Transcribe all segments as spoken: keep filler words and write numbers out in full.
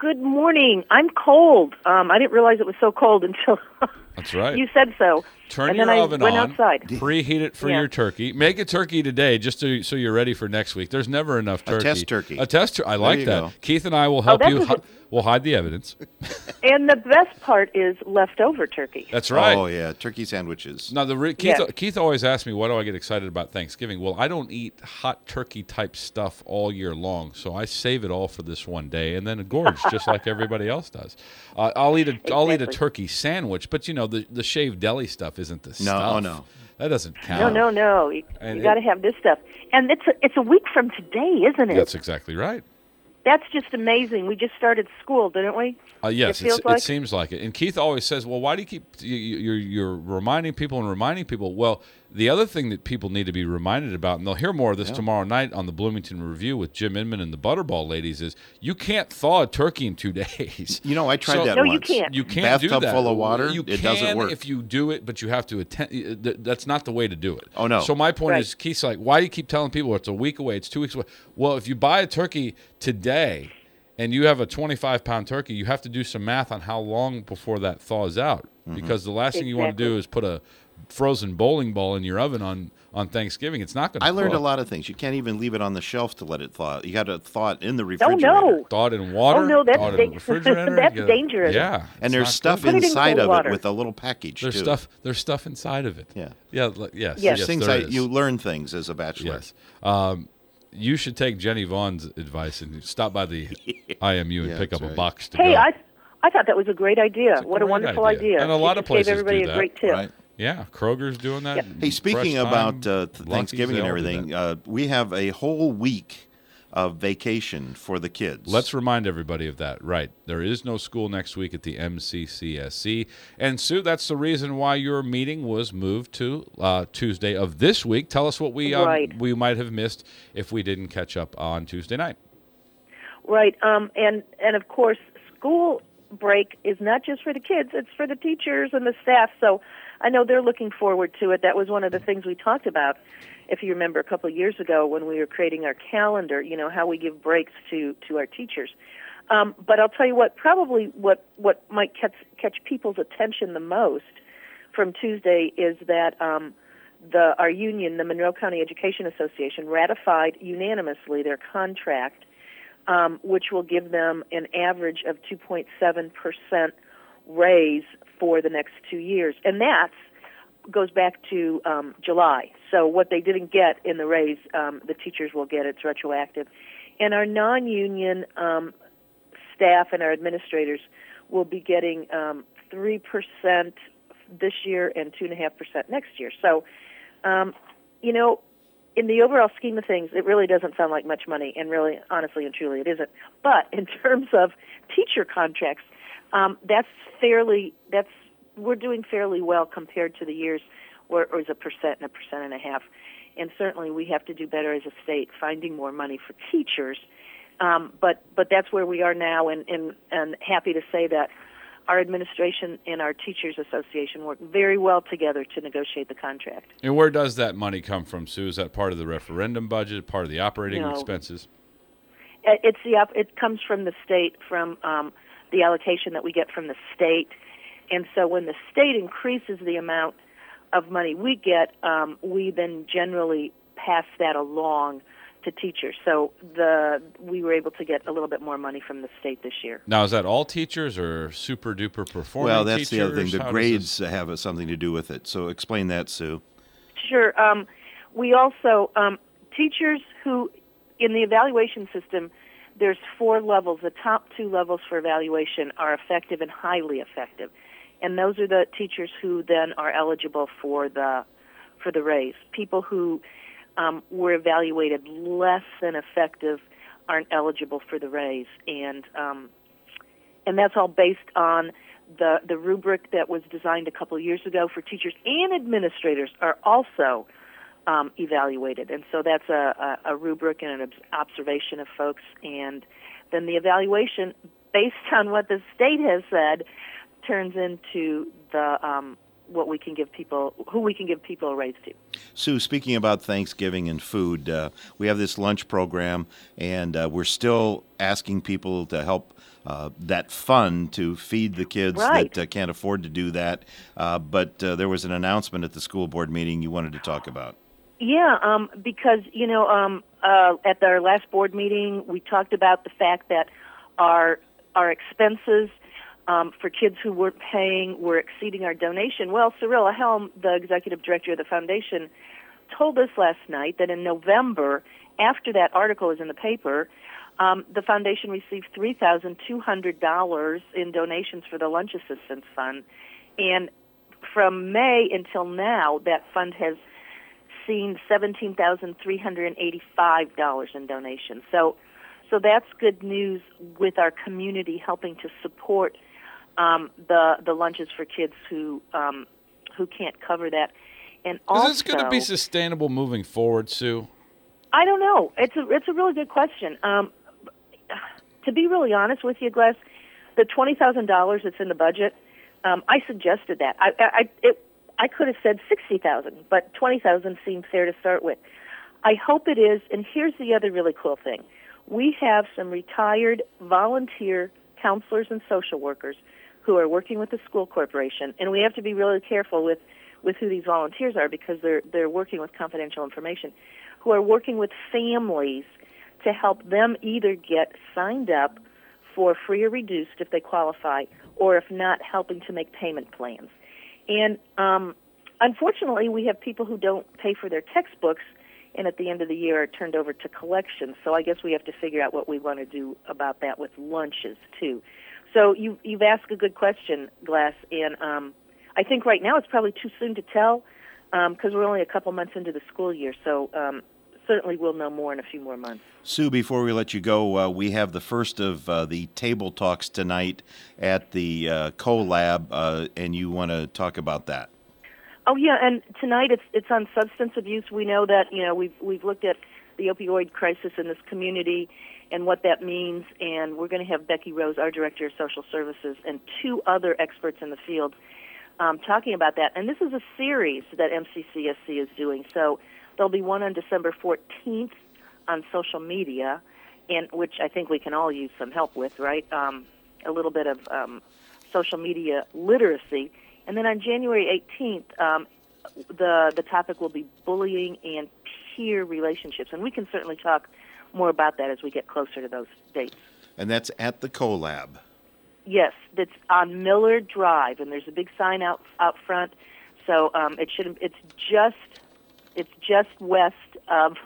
good morning. I'm cold. Um, I didn't realize it was so cold until That's right. you said so. Turn and your then oven I went on, outside. preheat it for Yeah. your turkey. Make a turkey today just to, so you're ready for next week. There's never enough turkey. A test turkey. A test turkey. I like you that. go. Keith and I will help that you. was Hi- a- we'll hide the evidence. And the best part is leftover turkey. That's right. Oh, yeah, turkey sandwiches. Now, the re- Keith, Yeah. Keith always asks me, why do I get excited about Thanksgiving? Well, I don't eat hot turkey-type stuff all year long, so I save it all for this one day and then gorge just like everybody else does. Uh, I'll eat a I'll eat a Exactly. turkey sandwich, but, you know, the, the shaved deli stuff isn't the No, stuff. oh, no. That doesn't count. No, no, no. You, And you it- got to have this stuff. And it's a, it's a week from today, isn't it? That's exactly right. That's just amazing. We just started school, didn't we? Uh, yes, It feels it's, like- it seems like it. And Keith always says, well, why do you keep, you, you- you're, you're reminding people and reminding people. Well, the other thing that people need to be reminded about, and they'll hear more of this Yeah. tomorrow night on the Bloomington Review with Jim Inman and the Butterball ladies, is you can't thaw a turkey in two days. You know, I tried So- that No, you once. can't. You can't do Bathtub that. full of water, You it can doesn't work. if you do it, but you have to attend. th- That's not the way to do it. Oh, no. So my point Right. is, Keith's like, why do you keep telling people it's a week away? It's two weeks away. Well, if you buy a turkey today and you have a twenty-five pound turkey, you have to do some math on how long before that thaws out. Mm-hmm. Because the last thing you want to do Exactly. is put a frozen bowling ball in your oven on, on Thanksgiving. It's not going to I learned cook. a lot of things. You can't even leave it on the shelf to let it thaw. You got to thaw it in the Oh, refrigerator. no. Thaw it in water. Oh, no, that's thaw it in dang- the refrigerator. that's you gotta- dangerous. Yeah. And it's there's not stuff good. Put it in inside cold of water. it with a little package, There's too. stuff. There's stuff inside of it. Yeah. Yeah. li- Yes. Yes. Yes. Things there I, is. you learn things as a bachelor. Yes. Um, you should take Jenny Vaughn's advice and stop by the I M U and Yeah, pick up that's a right. box to Hey, go. I I thought that was a great idea. It's a What a great wonderful idea. idea. And a You lot just of places gave everybody do a great that. tip. Right. Yeah, Kroger's doing that. Yep. Hey, speaking Fresh about Thyme, uh, Lunky's, Thanksgiving they and all do everything, that. uh, we have a whole week of vacation for the kids. Let's remind everybody of that. Right. There is no school next week at the M C C S C. And, Sue, that's the reason why your meeting was moved to uh, Tuesday of this week. Tell us what we um, Right. we might have missed if we didn't catch up on Tuesday night. Right. Um, and, and, of course, school break is not just for the kids. It's for the teachers and the staff. So I know they're looking forward to it. That was one of the things we talked about, if you remember, a couple of years ago when we were creating our calendar, you know, how we give breaks to, to our teachers. Um, but I'll tell you what, probably what, what might catch, catch people's attention the most from Tuesday is that um, the our union, the Monroe County Education Association, ratified unanimously their contract, um, which will give them an average of two point seven percent raise for the next two years. And that goes back to um, July. So what they didn't get in the raise, um, the teachers will get. It's retroactive. And our non-union um, staff and our administrators will be getting um, three percent this year and two point five percent next year. So, um, you know, in the overall scheme of things, it really doesn't sound like much money, and really, honestly and truly, it isn't. But in terms of teacher contracts, um, that's fairly, that's, we're doing fairly well compared to the years where it was a percent and a percent and a half. And certainly we have to do better as a state finding more money for teachers. Um, but but that's where we are now, and, and, and happy to say that our administration and our Teachers Association work very well together to negotiate the contract. And where does that money come from, Sue? Is that part of the referendum budget, part of the operating No. expenses? Uh, It's the up- it comes from the state, from um, the allocation that we get from the state. And so when the state increases the amount of money we get, um, we then generally pass that along to teachers. So the we were able to get a little bit more money from the state this year. Now, is that all teachers or super duper performing Well, that's the other thing. teachers? The How does grades this- have something to do with it. So explain that, Sue. Sure. Um, we also, um, teachers who, in the evaluation system, there's four levels. The top two levels for evaluation are effective and highly effective. And those are the teachers who then are eligible for the for the raise. People who um, were evaluated less than effective aren't eligible for the raise. And um, and that's all based on the the rubric that was designed a couple of years ago for teachers and administrators are also um, evaluated. And so that's a, a, a rubric and an observation of folks. And then the evaluation, based on what the state has said, turns into the um, what we can give people, who we can give people a raise to. Sue, speaking about Thanksgiving and food, uh, we have this lunch program, and uh, we're still asking people to help uh, that fund to feed the kids Right. that uh, can't afford to do that. Uh, but uh, there was an announcement at the school board meeting you wanted to talk about. Yeah, um, because, you know, um, uh, at our last board meeting, we talked about the fact that our our expenses um, for kids who weren't paying were exceeding our donation. Well, Cirilla Helm, the executive director of the foundation, told us last night that in November, after that article was in the paper, um, the foundation received three thousand two hundred dollars in donations for the Lunch Assistance Fund. And from May until now, that fund has seen seventeen thousand three hundred eighty-five dollars in donations. So so that's good news with our community helping to support um, the the lunches for kids who um, who can't cover that. And also, Is this going to be sustainable moving forward, Sue? I don't know. It's a it's a really good question. Um, to be really honest with you, Glass, the twenty thousand dollars that's in the budget, um, I suggested that. I I it, I could have said sixty thousand dollars, but twenty thousand dollars seemed fair to start with. I hope it is, and here's the other really cool thing. We have some retired volunteer counselors and social workers who are working with the school corporation, and we have to be really careful with, with who these volunteers are because they're they're working with confidential information, who are working with families to help them either get signed up for free or reduced if they qualify, or if not, helping to make payment plans. And um, unfortunately, we have people who don't pay for their textbooks, and at the end of the year are turned over to collections. So I guess we have to figure out what we want to do about that with lunches, too. So you, you've asked a good question, Glass, and um, I think right now it's probably too soon to tell because um, we're only a couple months into the school year. So um, certainly we'll know more in a few more months. Sue, before we let you go, uh, we have the first of uh, the table talks tonight at the uh, CoLab, uh, and you want to talk about that. Oh yeah, and tonight it's it's on substance abuse. We know that you know we've we've looked at the opioid crisis in this community and what that means, and we're going to have Becky Rose, our director of social services, and two other experts in the field um, talking about that. And this is a series that M C C S C is doing. So there'll be one on December fourteenth on social media, and which I think we can all use some help with, right? Um, a little bit of um, social media literacy. And then on January eighteenth, um, the the topic will be bullying and peer relationships. And we can certainly talk more about that as we get closer to those dates. And that's at the CoLab. Yes, that's on Miller Drive, and there's a big sign out out front. So um, it should it's just it's just west of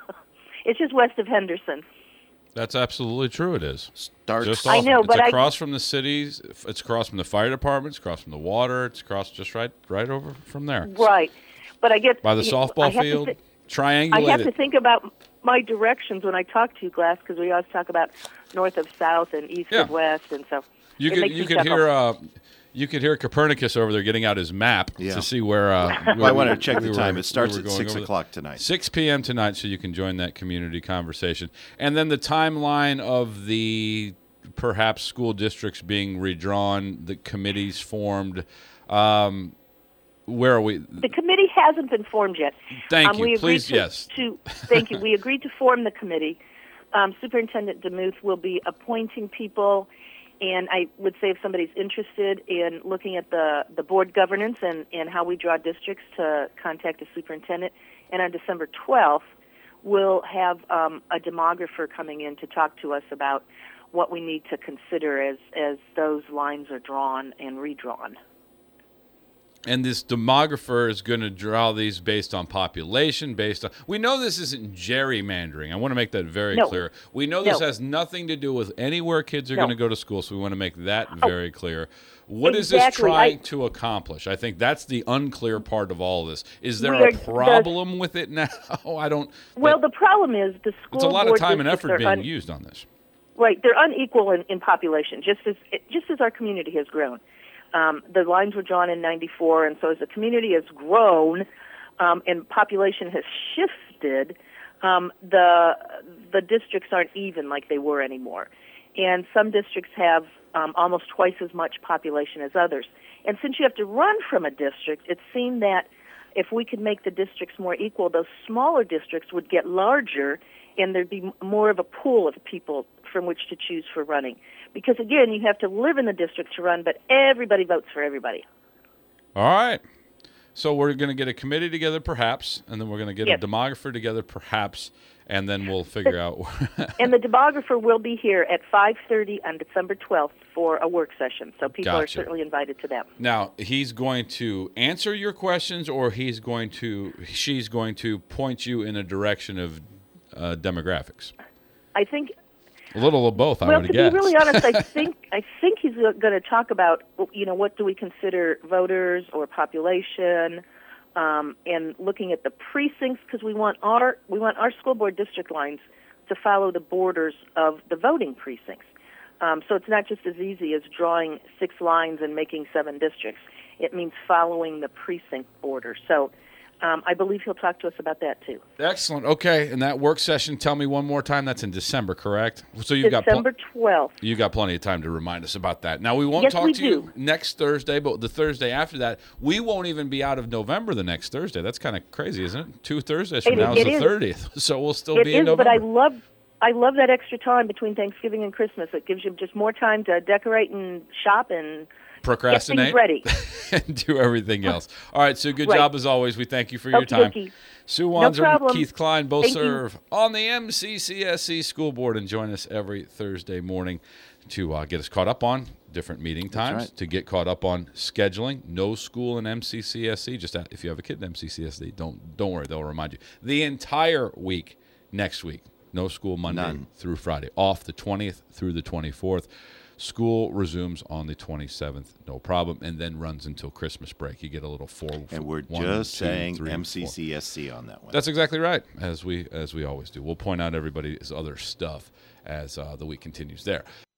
it's just west of Henderson. That's absolutely true. It is. Starts. Just I off, know, it's but I- across from the cities. It's across from the fire department. It's across from the water. It's across just right, right over from there. Right, but I get By the you know, I softball have to field. thi- Triangulate I have it. to think about my directions when I talk to you, Glass, because we always talk about north of south and east Yeah. of west, and so You it could makes you me could chuckle. hear uh, you could hear Copernicus over there getting out his map Yeah. to see where. Uh, Well, I we- want to check we the were- time. It starts we were at going six over there. o'clock tonight. six p.m. tonight, so you can join that community conversation. And then the timeline of the perhaps school districts being redrawn, the committees formed. Um, where are we? The committee hasn't been formed yet. Thank um, you. We agreed Please, to, yes. To, thank you. We agreed to form the committee. Um, Superintendent DeMuth will be appointing people, and I would say if somebody's interested in looking at the, the board governance and, and how we draw districts, to contact a superintendent. And on December twelfth, we'll have um, a demographer coming in to talk to us about what we need to consider as, as those lines are drawn and redrawn. And this demographer is going to draw these based on population, based on... We know this isn't gerrymandering. I want to make that very No. clear. We know this No. has nothing to do with anywhere kids are No. going to go to school, so we want to make that very clear. What is this Exactly. trying I- to accomplish? I think that's the unclear part of all of this. Is there We a are- the- problem with it now? I don't... Well, that- the problem is the school it's a lot of board time and districts effort are being un- used on this. Right, they're unequal in, in population, just as just as our community has grown. Um, the lines were drawn in ninety-four, and so as the community has grown um, and population has shifted, um, the the districts aren't even like they were anymore. and some districts have um, almost twice as much population as others. And since you have to run from a district, it seemed that if we could make the districts more equal, those smaller districts would get larger, and there'd be more of a pool of people from which to choose for running. Because, again, you have to live in the district to run, but everybody votes for everybody. All right. So we're going to get a committee together, perhaps, and then we're going to get Yes. a demographer together, perhaps, and then we'll figure out. And the demographer will be here at five thirty on December twelfth for a work session, so people are Gotcha. certainly invited to that. Now, he's going to answer your questions, or he's going to, she's going to point you in a direction of uh, demographics. I think, A little of both, I well, would to guess. be really honest, I think I think he's going to talk about, you know, what do we consider voters or population, um, and looking at the precincts, because we want our we want our school board district lines to follow the borders of the voting precincts. Um, so it's not just as easy as drawing six lines and making seven districts. It means following the precinct border. So um, I believe he'll talk to us about that too. Excellent. Okay, and that work session, tell me one more time, that's in December, correct? So you've got December twelfth. You got plenty of time to remind us about that. Now, we won't Yes, talk we to do. you next Thursday, but the Thursday after that, we won't even be out of November the next Thursday. That's kind of crazy, isn't it? Two Thursdays from It- now is it the is. thirtieth, so we'll still It be in is, but I November. love I love that extra time between Thanksgiving and Christmas. It gives you just more time to decorate and shop and Procrastinate get things ready. and do everything else. All right, Sue, good Right. job as always. We thank you for your Okey time. dokey. Sue No Wanzer and problem. Keith Klein both Thank you. serve on the M C C S E School Board and join us every Thursday morning to uh, get us caught up on different meeting times, right. to get caught up on scheduling. No school in M C C S E. Just a- if you have a kid in M C C S E, don't don't worry, they'll remind you. The entire week next week, no school Monday None. through Friday. Off the twentieth through the twenty-fourth. School resumes on the twenty-seventh, no problem, and then runs until Christmas break. You get a little four. And we're one, just two, saying three, four. M C C S C on that one. That's exactly right, as we as we always do. We'll point out everybody's other stuff as uh, the week continues there.